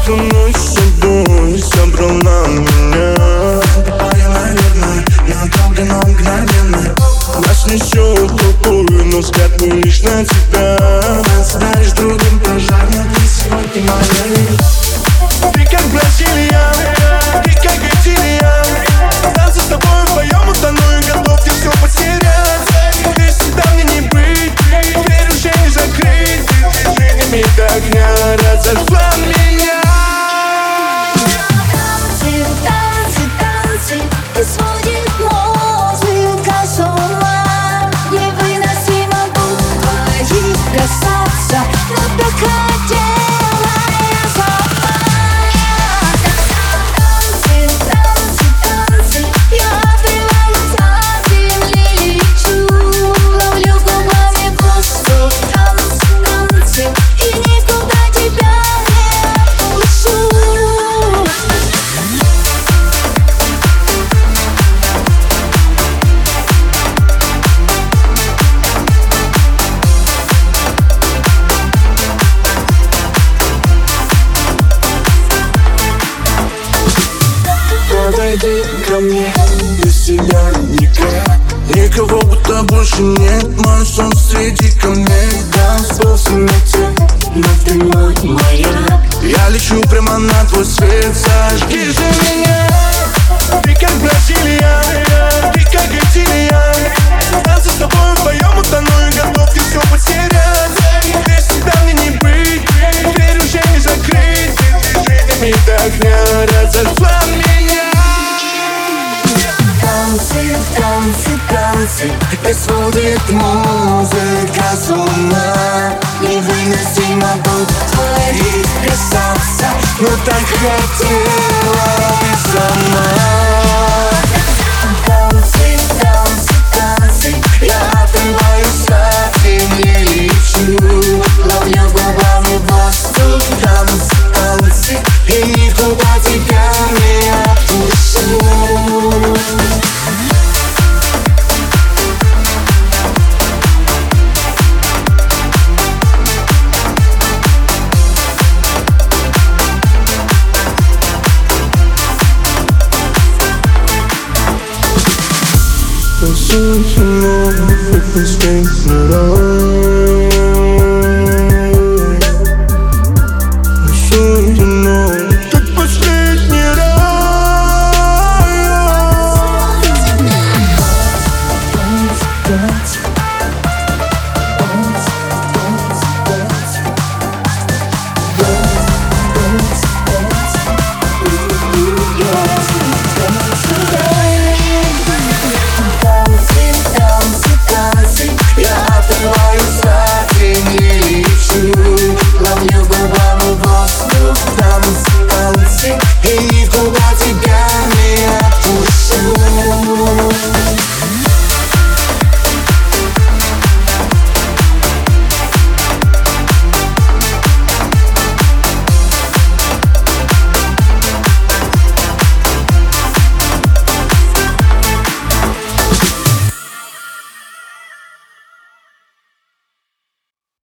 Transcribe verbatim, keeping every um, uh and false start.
эту ночь с собой собрала меня. Я, наверное, не отравлена мгновенно. Нас несет толпой, но взгляд мой лишь на тебя. Нас даришь другим пожарно, ты сегодня моей. Ты как Бразилия, ты как Бразилия. Танцы с тобой вдвоем утону и готов тебе все потерять. Ты всегда мне не быть, дверь уже не закрыть. Ты движениями огня разожгла меня. Танцы, танцы, танцы, и сводит музыка с ума. Невыносимо будет твоих касаться, но так хотела я сама. Танцы, танцы, танцы, я отрываюсь от земли, лечу, ловлю губами воздух. Танцы, танцы, и никуда тебя не отпущу. Подойди ко мне, без тебя никак. Никого будто больше нет, мой сон среди камней. Танцпол в темноте, но ты мой маяк. Я лечу прямо на твой свет, зажги же меня. Ты как Бразилия, ты как Бразилия. Танцы с тобой вдвоем утону и готов тебе все потерять. Ты всегда мне не быть, дверь уже не закрыть. Ты движениями огня разожгла меня. Танцы, танцы, танцы, и сводит музыка с ума. Невыносимо будет твоих касаться, но так хотела ты сама. Танцы, танцы, танцы, я отрываюсь от земли, лечу, ловлю губами воздух. Танцы, танцы, и никуда тебя не отпущу. Танцуй со мной, хоть не светит